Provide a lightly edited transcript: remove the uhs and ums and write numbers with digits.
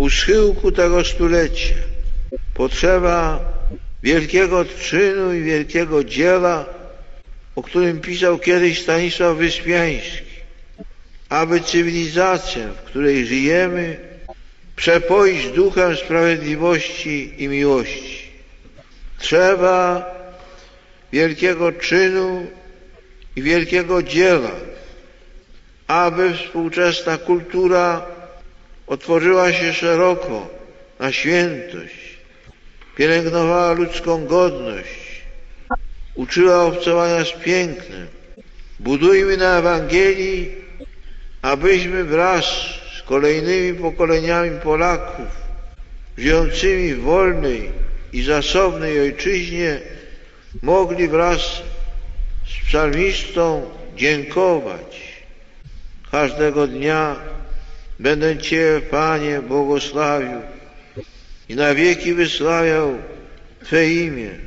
U schyłku tego stulecia potrzeba wielkiego czynu i wielkiego dzieła, o którym pisał kiedyś Stanisław Wyspiański, aby cywilizację, w której żyjemy, przepoić duchem sprawiedliwości i miłości. Trzeba wielkiego czynu i wielkiego dzieła, aby współczesna kultura otworzyła się szeroko na świętość, pielęgnowała ludzką godność, uczyła obcowania z pięknem. Budujmy na Ewangelii, abyśmy wraz z kolejnymi pokoleniami Polaków żyjącymi w wolnej i zasobnej ojczyźnie mogli wraz z psalmistą dziękować. Każdego dnia będę Cię, Panie, błogosławił i na wieki wysławiał Twe imię.